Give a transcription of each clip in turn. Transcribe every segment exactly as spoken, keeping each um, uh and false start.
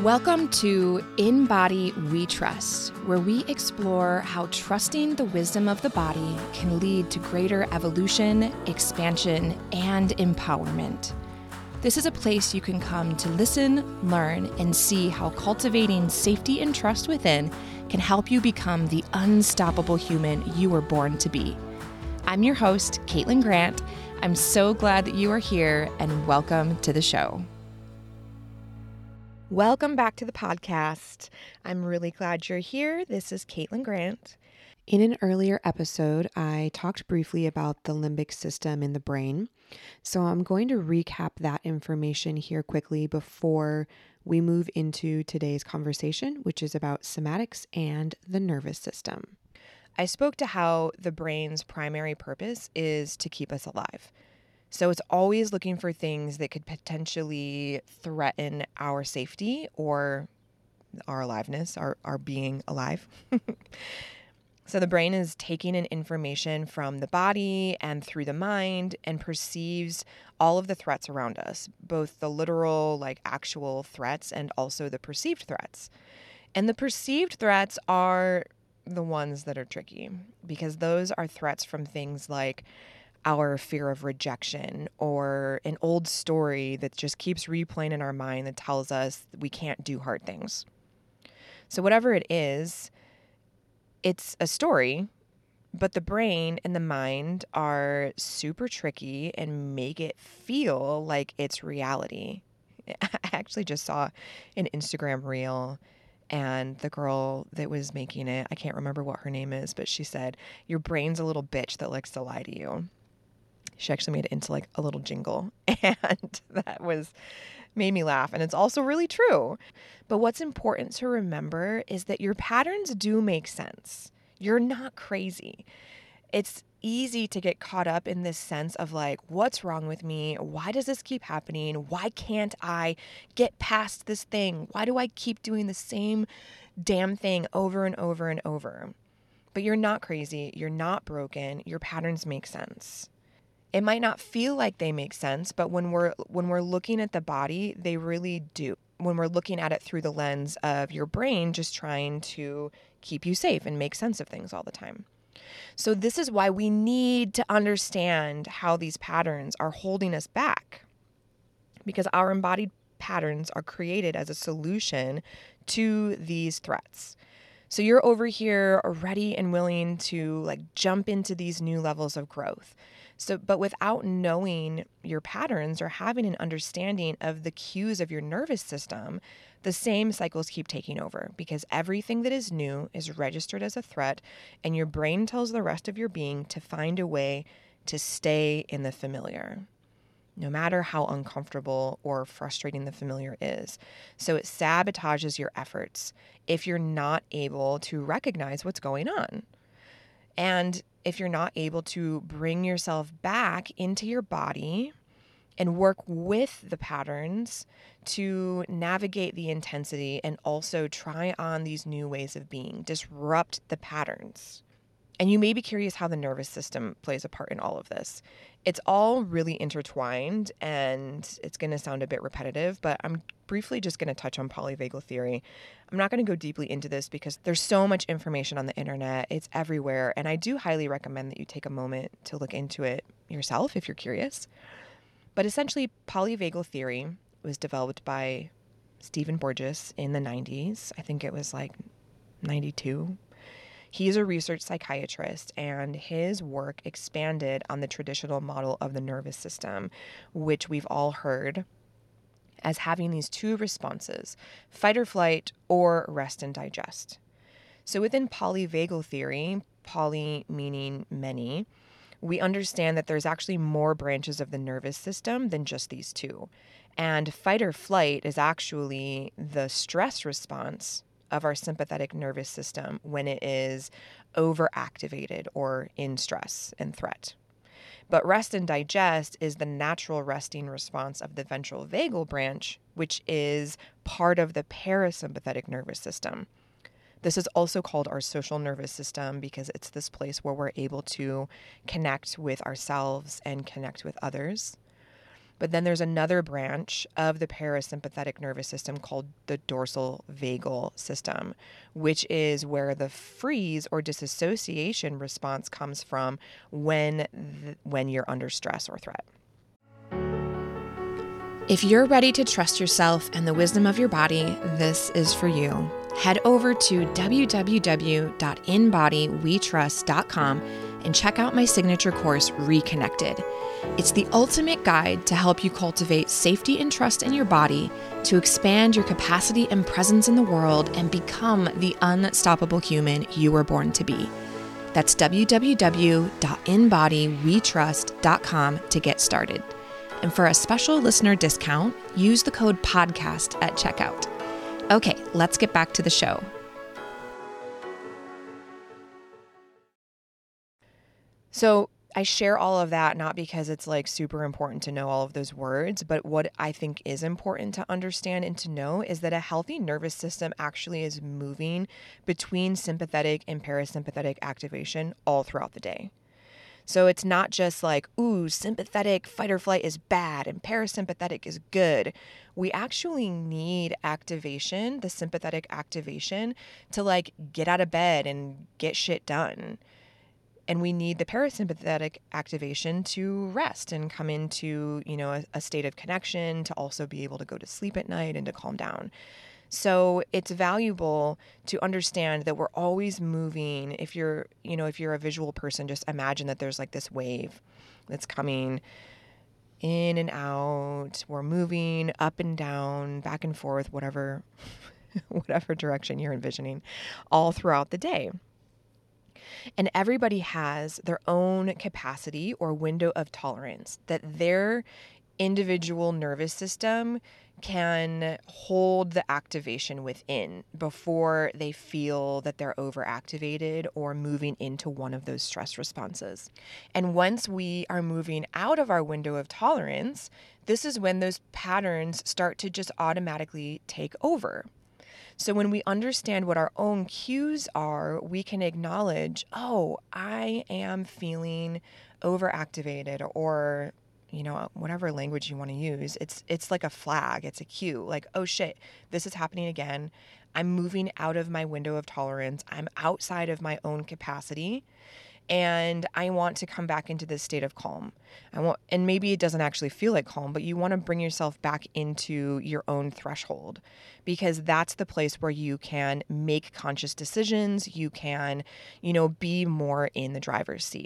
Welcome to In Body We Trust, where we explore how trusting the wisdom of the body can lead to greater evolution, expansion, and empowerment. This is a place you can come to listen, learn, and see how cultivating safety and trust within can help you become the unstoppable human you were born to be. I'm your host, Caitlin Grant. I'm so glad that you are here, and welcome to the show. Welcome back to the podcast. I'm really glad you're here. This is Caitlin Grant. In an earlier episode, I talked briefly about the limbic system in the brain. So I'm going to recap that information here quickly before we move into today's conversation, which is about somatics and the nervous system. I spoke to how the brain's primary purpose is to keep us alive. So it's always looking for things that could potentially threaten our safety or our aliveness, our, our being alive. So the brain is taking in information from the body and through the mind and perceives all of the threats around us, both the literal, like actual threats and also the perceived threats. And the perceived threats are the ones that are tricky because those are threats from things like our fear of rejection or an old story that just keeps replaying in our mind that tells us we can't do hard things. So whatever it is, it's a story, but the brain and the mind are super tricky and make it feel like it's reality. I actually just saw an Instagram reel, and the girl that was making it, I can't remember what her name is, but she said, your brain's a little bitch that likes to lie to you. She actually made it into like a little jingle, and that was made me laugh. And it's also really true. But what's important to remember is that your patterns do make sense. You're not crazy. It's easy to get caught up in this sense of like, what's wrong with me? Why does this keep happening? Why can't I get past this thing? Why do I keep doing the same damn thing over and over and over? But you're not crazy. You're not broken. Your patterns make sense. It might not feel like they make sense, but when we're when we're looking at the body, they really do. When we're looking at it through the lens of your brain just trying to keep you safe and make sense of things all the time. So this is why we need to understand how these patterns are holding us back, because our embodied patterns are created as a solution to these threats. So you're over here ready and willing to like jump into these new levels of growth. So, but without knowing your patterns or having an understanding of the cues of your nervous system, the same cycles keep taking over because everything that is new is registered as a threat, and your brain tells the rest of your being to find a way to stay in the familiar, no matter how uncomfortable or frustrating the familiar is. So it sabotages your efforts if you're not able to recognize what's going on. And if you're not able to bring yourself back into your body and work with the patterns to navigate the intensity and also try on these new ways of being, disrupt the patterns. And you may be curious how the nervous system plays a part in all of this. It's all really intertwined, and it's going to sound a bit repetitive, but I'm briefly just going to touch on polyvagal theory. I'm not going to go deeply into this because there's so much information on the internet. It's everywhere, and I do highly recommend that you take a moment to look into it yourself if you're curious. But essentially, polyvagal theory was developed by Stephen Porges in the nineties. I think it was like ninety-two. He's a research psychiatrist, and his work expanded on the traditional model of the nervous system, which we've all heard as having these two responses, fight or flight or rest and digest. So within polyvagal theory, poly meaning many, we understand that there's actually more branches of the nervous system than just these two. And fight or flight is actually the stress response of our sympathetic nervous system when it is overactivated or in stress and threat. But rest and digest is the natural resting response of the ventral vagal branch, which is part of the parasympathetic nervous system. This is also called our social nervous system because it's this place where we're able to connect with ourselves and connect with others. But then there's another branch of the parasympathetic nervous system called the dorsal vagal system, which is where the freeze or disassociation response comes from when th- when you're under stress or threat. If you're ready to trust yourself and the wisdom of your body, this is for you. Head over to w w w dot in body we trust dot com and check out my signature course, Reconnected. It's the ultimate guide to help you cultivate safety and trust in your body, to expand your capacity and presence in the world, and become the unstoppable human you were born to be. That's w w w dot in body we trust dot com to get started. And for a special listener discount, use the code PODCAST at checkout. Okay, let's get back to the show. So I share all of that not because it's like super important to know all of those words, but what I think is important to understand and to know is that a healthy nervous system actually is moving between sympathetic and parasympathetic activation all throughout the day. So it's not just like, ooh, sympathetic fight or flight is bad and parasympathetic is good. We actually need activation, the sympathetic activation, to like get out of bed and get shit done. And we need the parasympathetic activation to rest and come into, you know, a, a state of connection, to also be able to go to sleep at night and to calm down. So it's valuable to understand that we're always moving. If you're, you know, if you're a visual person, just imagine that there's like this wave that's coming in and out. We're moving up and down, back and forth, whatever, whatever direction you're envisioning, all throughout the day. And everybody has their own capacity or window of tolerance that their individual nervous system can hold the activation within before they feel that they're overactivated or moving into one of those stress responses. And once we are moving out of our window of tolerance, this is when those patterns start to just automatically take over. So when we understand what our own cues are, we can acknowledge, oh, I am feeling overactivated, or, you know, whatever language you want to use. It's it's like a flag. It's a cue. Like, oh shit, this is happening again. I'm moving out of my window of tolerance. I'm outside of my own capacity. And I want to come back into this state of calm. I want, and maybe it doesn't actually feel like calm, but you want to bring yourself back into your own threshold, because that's the place where you can make conscious decisions. You can, you know, be more in the driver's seat.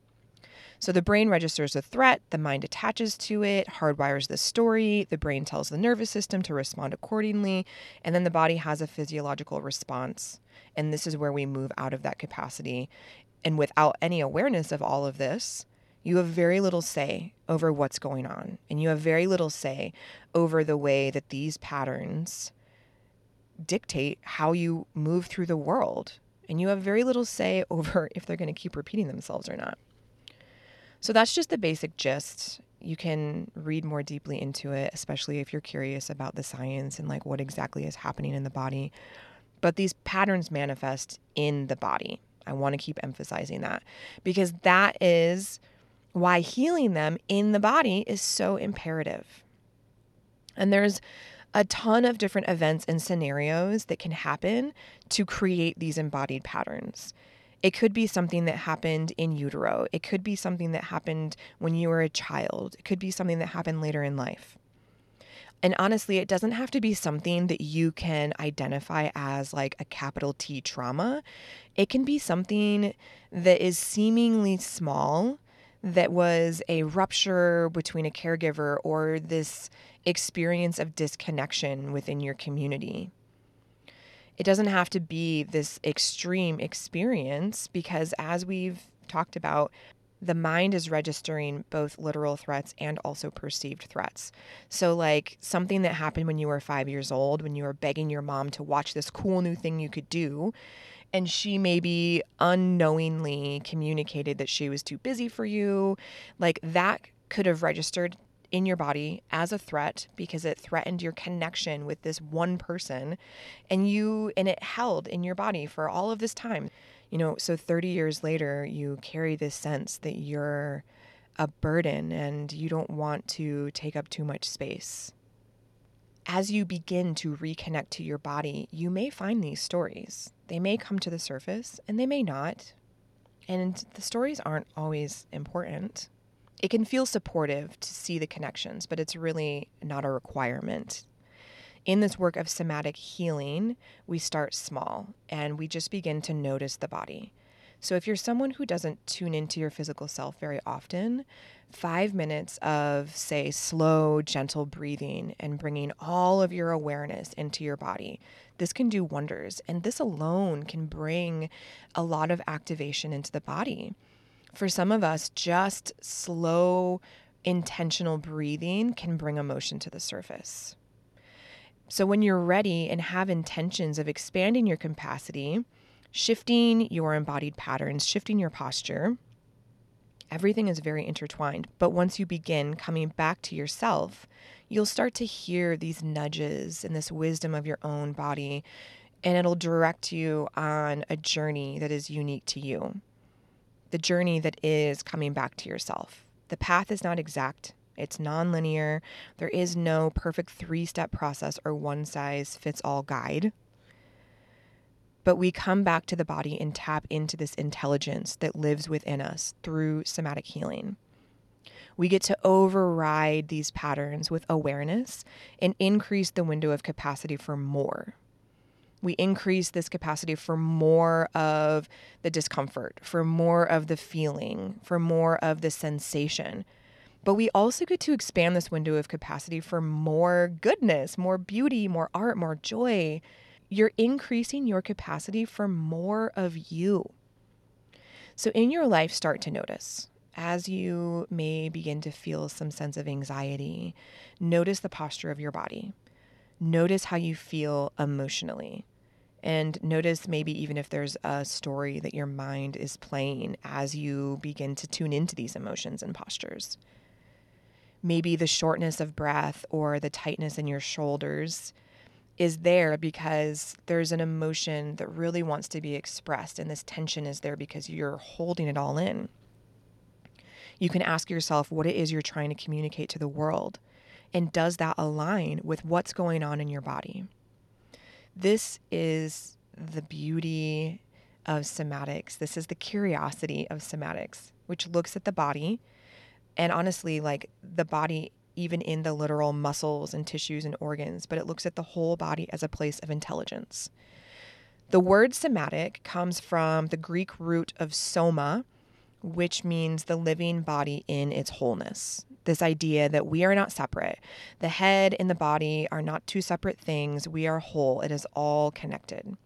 So the brain registers a threat, the mind attaches to it, hardwires the story, the brain tells the nervous system to respond accordingly, and then the body has a physiological response. And this is where we move out of that capacity. And without any awareness of all of this, you have very little say over what's going on. And you have very little say over the way that these patterns dictate how you move through the world. And you have very little say over if they're going to keep repeating themselves or not. So that's just the basic gist. You can read more deeply into it, especially if you're curious about the science and like what exactly is happening in the body. But these patterns manifest in the body. I want to keep emphasizing that, because that is why healing them in the body is so imperative. And there's a ton of different events and scenarios that can happen to create these embodied patterns. It could be something that happened in utero. It could be something that happened when you were a child. It could be something that happened later in life. And honestly, it doesn't have to be something that you can identify as like a capital T trauma. It can be something that is seemingly small, that was a rupture between a caregiver or this experience of disconnection within your community. It doesn't have to be this extreme experience, because as we've talked about, the mind is registering both literal threats and also perceived threats. So like something that happened when you were five years old, when you were begging your mom to watch this cool new thing you could do, and she maybe unknowingly communicated that she was too busy for you, like that could have registered in your body as a threat because it threatened your connection with this one person, and you, and it held in your body for all of this time. You know, so thirty years later, you carry this sense that you're a burden and you don't want to take up too much space. As you begin to reconnect to your body, you may find these stories. They may come to the surface and they may not. And the stories aren't always important. It can feel supportive to see the connections, but it's really not a requirement. In this work of somatic healing, we start small and we just begin to notice the body. So if you're someone who doesn't tune into your physical self very often, five minutes of, say, slow, gentle breathing and bringing all of your awareness into your body, this can do wonders. And this alone can bring a lot of activation into the body. For some of us, just slow, intentional breathing can bring emotion to the surface. So when you're ready and have intentions of expanding your capacity, shifting your embodied patterns, shifting your posture, everything is very intertwined. But once you begin coming back to yourself, you'll start to hear these nudges and this wisdom of your own body, and it'll direct you on a journey that is unique to you. The journey that is coming back to yourself. The path is not exact. It's nonlinear. There is no perfect three-step process or one-size-fits-all guide. But we come back to the body and tap into this intelligence that lives within us through somatic healing. We get to override these patterns with awareness and increase the window of capacity for more. We increase this capacity for more of the discomfort, for more of the feeling, for more of the sensation. But we also get to expand this window of capacity for more goodness, more beauty, more art, more joy. You're increasing your capacity for more of you. So in your life, start to notice. As you may begin to feel some sense of anxiety, notice the posture of your body. Notice how you feel emotionally. And notice maybe even if there's a story that your mind is playing as you begin to tune into these emotions and postures. Maybe the shortness of breath or the tightness in your shoulders is there because there's an emotion that really wants to be expressed, and this tension is there because you're holding it all in. You can ask yourself what it is you're trying to communicate to the world, and does that align with what's going on in your body? This is the beauty of somatics. This is the curiosity of somatics, which looks at the body. And honestly, like the body, even in the literal muscles and tissues and organs, but it looks at the whole body as a place of intelligence. The word somatic comes from the Greek root of soma, which means the living body in its wholeness. This idea that we are not separate. The head and the body are not two separate things. We are whole. It is all connected.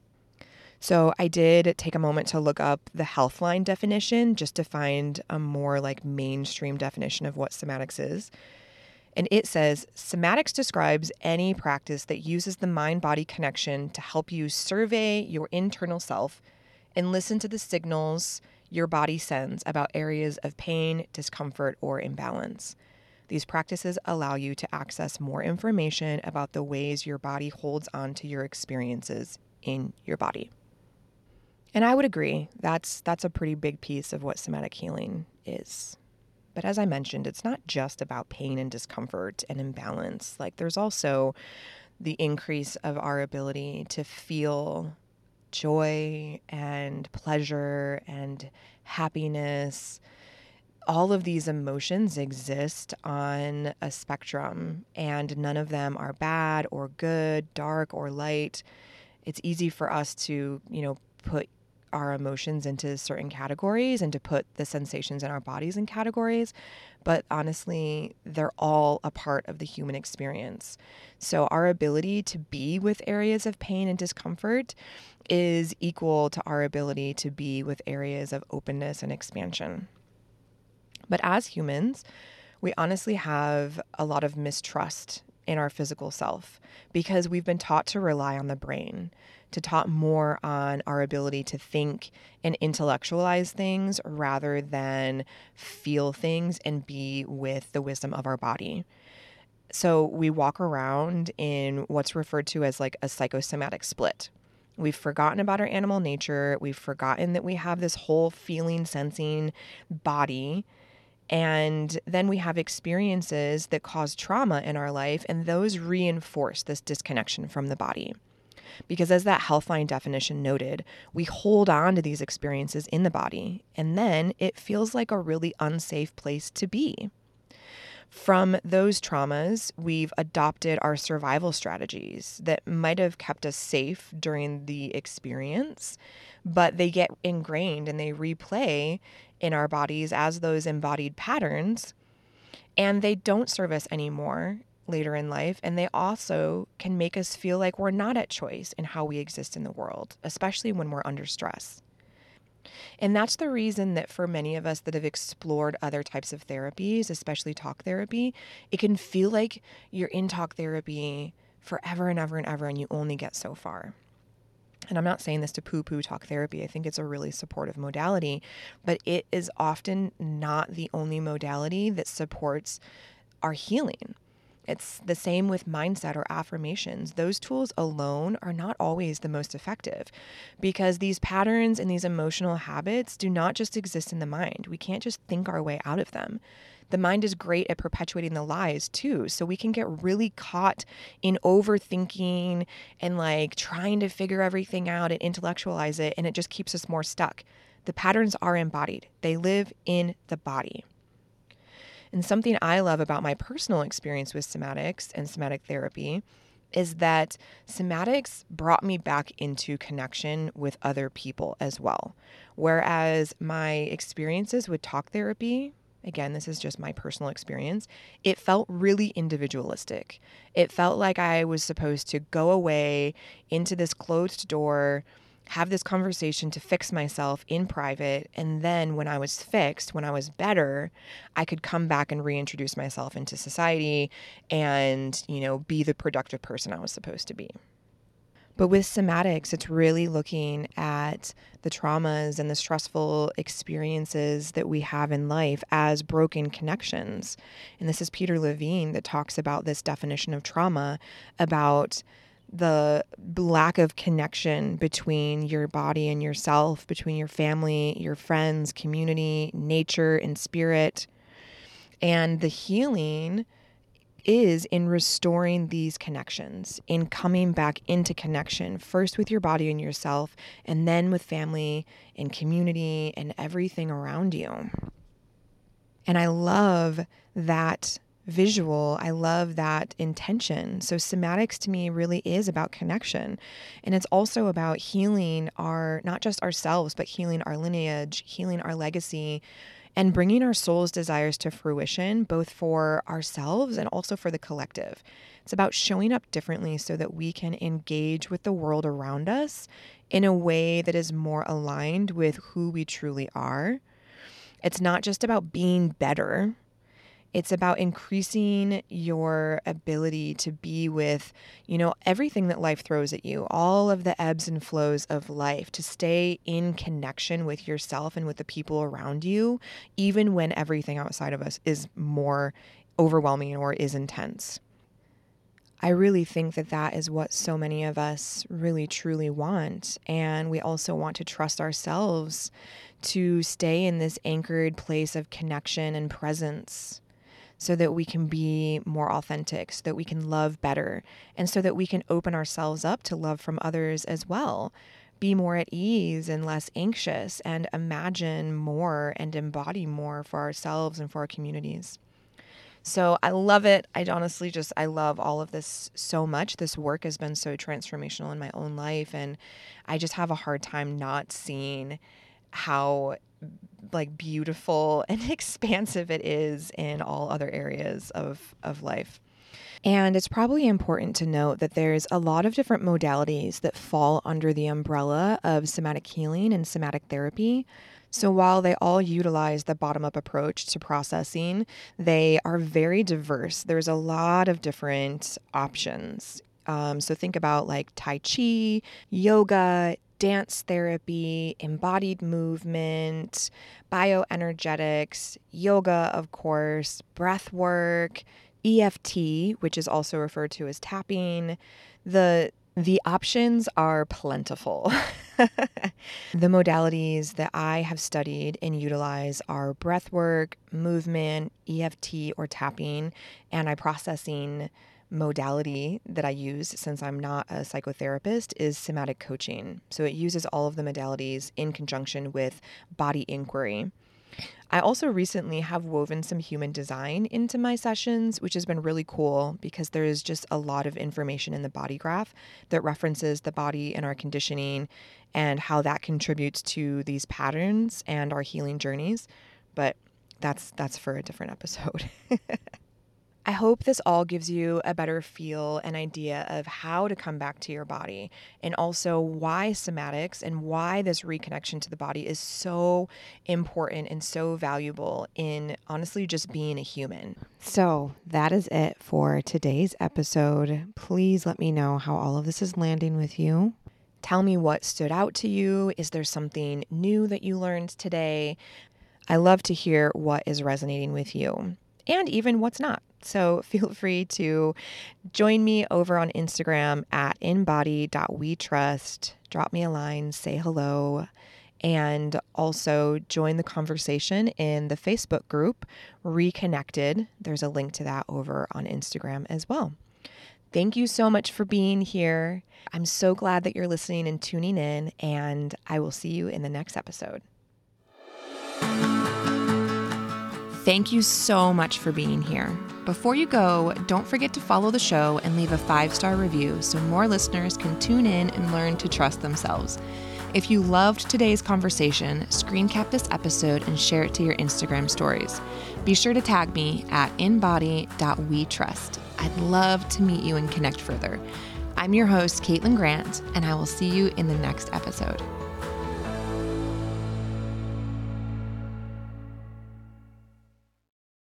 So I did take a moment to look up the Healthline definition just to find a more like mainstream definition of what somatics is. And it says, somatics describes any practice that uses the mind-body connection to help you survey your internal self and listen to the signals your body sends about areas of pain, discomfort, or imbalance. These practices allow you to access more information about the ways your body holds on to your experiences in your body. And I would agree, that's that's a pretty big piece of what somatic healing is. But as I mentioned, it's not just about pain and discomfort and imbalance. Like there's also the increase of our ability to feel joy and pleasure and happiness. All of these emotions exist on a spectrum, and none of them are bad or good, dark or light. It's easy for us to, you know, put our emotions into certain categories and to put the sensations in our bodies in categories. But honestly, they're all a part of the human experience. So our ability to be with areas of pain and discomfort is equal to our ability to be with areas of openness and expansion. But as humans, we honestly have a lot of mistrust in our physical self because we've been taught to rely on the brain, to taught more on our ability to think and intellectualize things rather than feel things and be with the wisdom of our body. So we walk around in what's referred to as like a psychosomatic split. We've forgotten about our animal nature. We've forgotten that we have this whole feeling, sensing body. And then we have experiences that cause trauma in our life, and those reinforce this disconnection from the body. Because as that Healthline definition noted, we hold on to these experiences in the body, and then it feels like a really unsafe place to be. From those traumas, we've adopted our survival strategies that might have kept us safe during the experience, but they get ingrained and they replay in our bodies as those embodied patterns, and they don't serve us anymore later in life. And they also can make us feel like we're not at choice in how we exist in the world, especially when we're under stress. And that's the reason that for many of us that have explored other types of therapies, especially talk therapy, it can feel like you're in talk therapy forever and ever and ever, and you only get so far. And I'm not saying this to poo-poo talk therapy. I think it's a really supportive modality, but it is often not the only modality that supports our healing. It's the same with mindset or affirmations. Those tools alone are not always the most effective because these patterns and these emotional habits do not just exist in the mind. We can't just think our way out of them. The mind is great at perpetuating the lies too. So we can get really caught in overthinking and like trying to figure everything out and intellectualize it, and it just keeps us more stuck. The patterns are embodied. They live in the body. And something I love about my personal experience with somatics and somatic therapy is that somatics brought me back into connection with other people as well. Whereas my experiences with talk therapy, again, this is just my personal experience, it felt really individualistic. It felt like I was supposed to go away into this closed door, have this conversation to fix myself in private. And then when I was fixed, when I was better, I could come back and reintroduce myself into society and, you know, be the productive person I was supposed to be. But with somatics, it's really looking at the traumas and the stressful experiences that we have in life as broken connections. And this is Peter Levine that talks about this definition of trauma, about the lack of connection between your body and yourself, between your family, your friends, community, nature, and spirit. And the healing is in restoring these connections, in coming back into connection, first with your body and yourself, and then with family and community and everything around you. And I love that visual. I love that intention. So somatics to me really is about connection. And it's also about healing our, not just ourselves, but healing our lineage, healing our legacy, and bringing our soul's desires to fruition, both for ourselves and also for the collective. It's about showing up differently so that we can engage with the world around us in a way that is more aligned with who we truly are. It's not just about being better. It's about increasing your ability to be with, you know, everything that life throws at you, all of the ebbs and flows of life, to stay in connection with yourself and with the people around you, even when everything outside of us is more overwhelming or is intense. I really think that that is what so many of us really, truly want. And we also want to trust ourselves to stay in this anchored place of connection and presence, so that we can be more authentic, so that we can love better, and so that we can open ourselves up to love from others as well. Be more at ease and less anxious, and imagine more and embody more for ourselves and for our communities. So I love it. I honestly just, I love all of this so much. This work has been so transformational in my own life, and I just have a hard time not seeing how like beautiful and expansive it is in all other areas of, of life. And it's probably important to note that there's a lot of different modalities that fall under the umbrella of somatic healing and somatic therapy. So while they all utilize the bottom-up approach to processing, they are very diverse. There's a lot of different options. Um, so think about like Tai Chi, yoga, dance therapy, embodied movement, bioenergetics, yoga, of course, breath work, E F T, which is also referred to as tapping. The the options are plentiful. The modalities that I have studied and utilize are breath work, movement, E F T or tapping, and eye processing modality that I use, since I'm not a psychotherapist, is somatic coaching. So it uses all of the modalities in conjunction with body inquiry. I also recently have woven some human design into my sessions, which has been really cool because there is just a lot of information in the body graph that references the body and our conditioning and how that contributes to these patterns and our healing journeys. But that's that's for a different episode. I hope this all gives you a better feel and idea of how to come back to your body, and also why somatics and why this reconnection to the body is so important and so valuable in honestly just being a human. So that is it for today's episode. Please let me know how all of this is landing with you. Tell me what stood out to you. Is there something new that you learned today? I love to hear what is resonating with you and even what's not. So feel free to join me over on Instagram at inbody dot we trust. Drop me a line, say hello, and also join the conversation in the Facebook group, Reconnected. There's a link to that over on Instagram as well. Thank you so much for being here. I'm so glad that you're listening and tuning in, and I will see you in the next episode. Thank you so much for being here. Before you go, don't forget to follow the show and leave a five-star review so more listeners can tune in and learn to trust themselves. If you loved today's conversation, screen cap this episode and share it to your Instagram stories. Be sure to tag me at inbody dot we trust. I'd love to meet you and connect further. I'm your host, Caitlin Grant, and I will see you in the next episode.